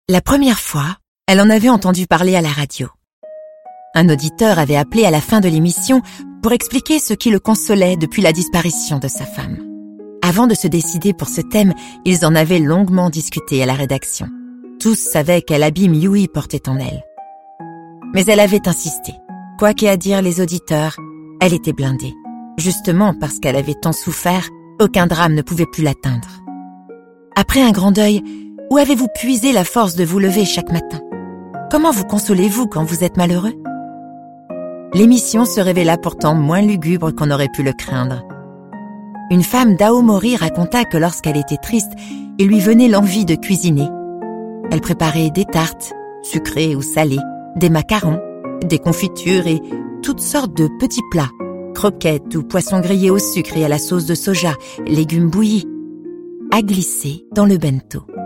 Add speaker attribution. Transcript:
Speaker 1: La première fois, elle en avait entendu parler à la radio. Un auditeur avait appelé à la fin de l'émission pour expliquer ce qui le consolait depuis la disparition de sa femme. Avant de se décider pour ce thème, ils en avaient longuement discuté à la rédaction. Tous savaient quel abîme Yui portait en elle. Mais elle avait insisté. Quoi qu'aient à dire les auditeurs, elle était blindée. Justement parce qu'elle avait tant souffert, aucun drame ne pouvait plus l'atteindre. Après un grand deuil, où avez-vous puisé la force de vous lever chaque matin? Comment vous consolez-vous quand vous êtes malheureux? L'émission se révéla pourtant moins lugubre qu'on aurait pu le craindre. Une femme d'Aomori raconta que lorsqu'elle était triste, il lui venait l'envie de cuisiner. Elle préparait des tartes, sucrées ou salées, des macarons, des confitures et toutes sortes de petits plats, croquettes ou poissons grillés au sucre et à la sauce de soja, légumes bouillis, à glisser dans le bento.